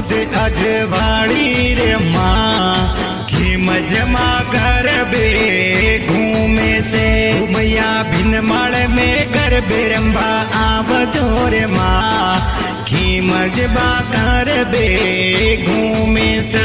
सूद अजवाड़ी रे माँ घीम जमा कर बे घूमे से मैया भिन माड़ में कर बेरम्बा आवतो रे माँ घीम जमा कर बे घूमे से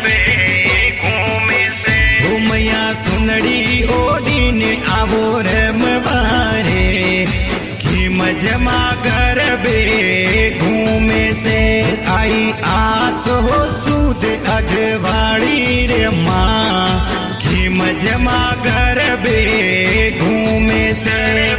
मैया सुनड़ी ओडी ने आवो रम बारे घीम जमा कर बे घूमे से आई आस हो सूद अजवाड़ी रे माँ घीम जमा कर बे घूमे से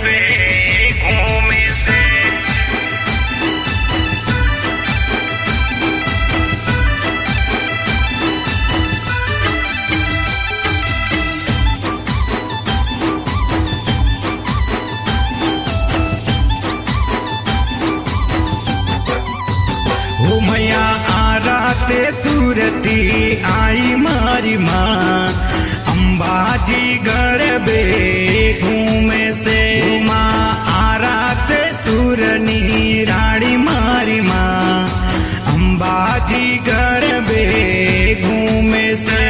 मैया आराते सूरती आई मारी माँ अंबाजी गरबे घूमे से माँ आराते सूरनी रानी मारी माँ अंबाजी गरबे घूमे से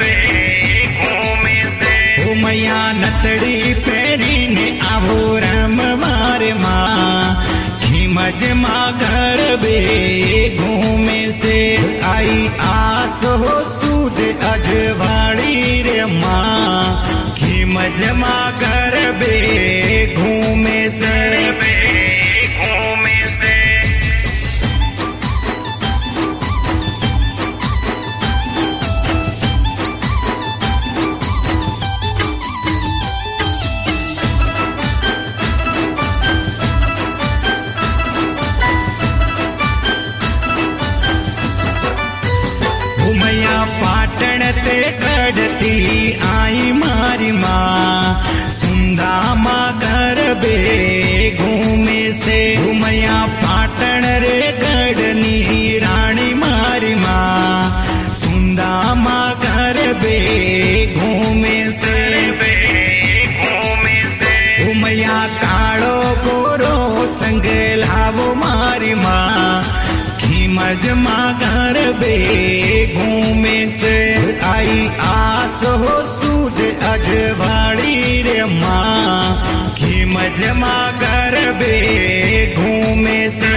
मैया नतड़ी पेरी ने आवो रम मारे माँ मजमा घर बे घूमे से आई आस हो सूद अजवाड़ी रे माँ घी मजमा घर बे घूमे से मैया पाटण ते गढ़ती आई मारी माँ सुंदा माँ घर बे घूमे से मैया पाटण रे गढ़नी रानी मारी माँ सुंदा माँ घर बे घूमे से मैया काड़ो गोरो संग लावो मारी माँ मजमा घर बे घूमे से आई आस हो सूद अजवाड़ी रे माँ घी मजमा घर बे घूमे से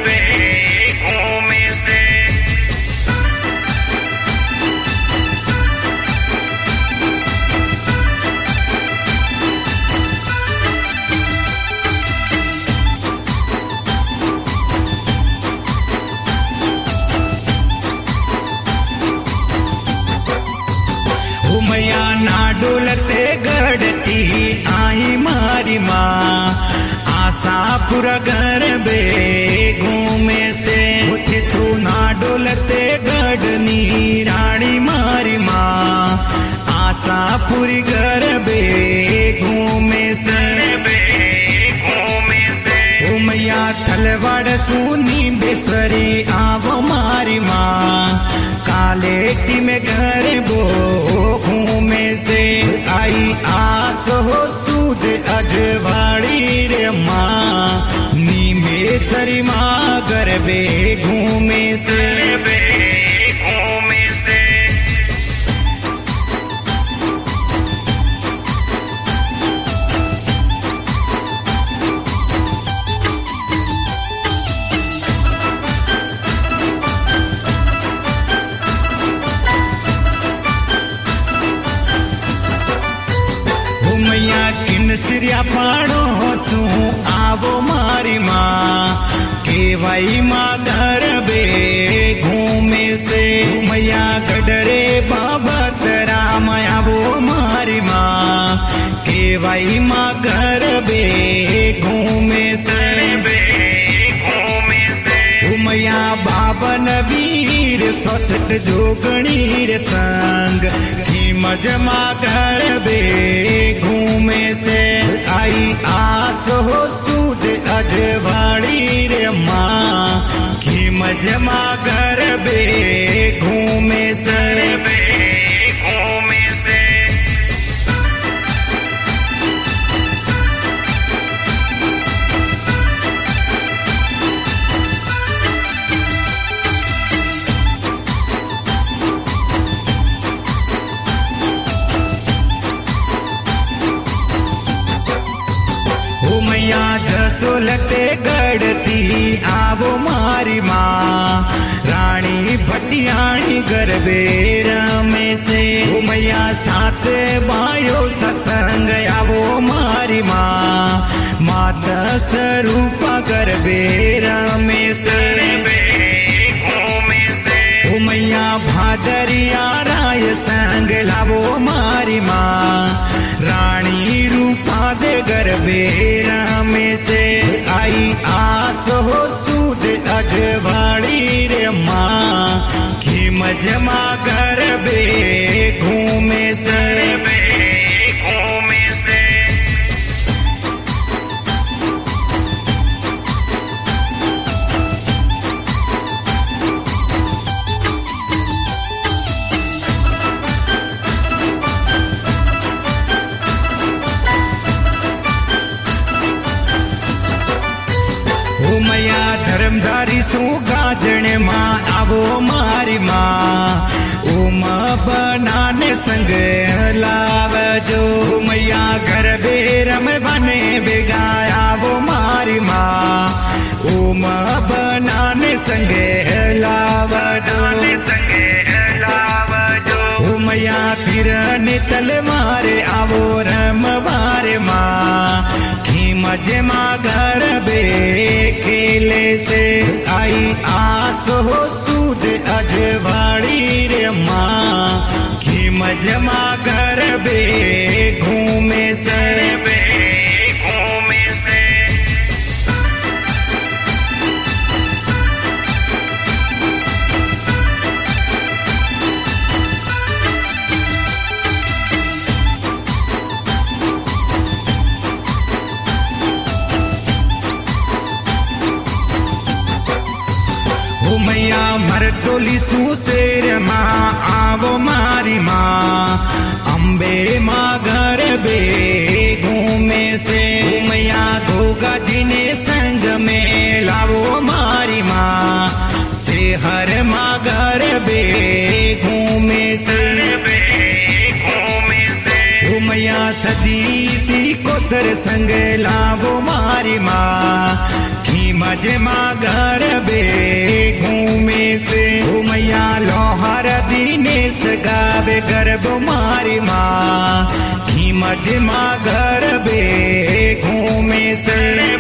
मैया नाडोलते गढ़ती आई मारी माँ आशापुर घर बे घूमे से उठे तू नाडोलते गढ़नी रानी मारी माँ आशापुरी घर बे घूमे से मैया थलवाड़ सुनी बेसरी आवो मारी माँ कालेटी में घर बो घूमे से आई आस हो सूद अजवाड़ी रे माँ नीमेश्वरी माँ गरबे घूमे से मैया किन सिरिया पाड़ो सू आवो मारी माँ केवाई माँ घर बे घूमे से मैया गडरे बाबा राम आवो मारी माँ केवाई माँ घर बे घूमे से मैया बाबन वीर सचट जोगणी रे संग की मजमा घर बे घूमे से आई आस हो सूद अजवाड़ी रे माँ की मजमा घर बे घूमे से सोलते गढ़ती आवो मारी माँ रानी भटियाणी गरबे रमे से मैया सात बायो सत्संग आवो मारी माँ माता स्वरूपा गरबे रमे से मैया भादरिया राय संग लावो मारी माँ रानी रूपा दे गरबे रमे से आई आस हो सूद अजवाड़ी रे माँ खिम जमा गरबे घूमे से मैया धर्मधारी सु गाजने माँ आवो मारी माँ उम बनाने संग लावजो मैया घर बेरम बने बेगाया वो मारी माँ उम बनाने संग लावजो मैया फिर नितल मारे आवो रम बारे माँ मजे माँ घर बे खेले से आई आस हो सूद अजवाड़ी रे माँ कि मजे माँ घर बे घूमे से मैया मरतोली सुशेर माँ आवो मारी माँ अम्बे माँ घर बे घूमे से मैया गोगा जिने संग में लावो मारी माँ से हर माँ घर बे घूमे से मैया सदी सी कोतर संग लावो मारी माँ मजे माँ घर बे घूमे से मैया लोहार दिनेश गावे गर्भ मारी माँ मजे माँ घर बे घूमे से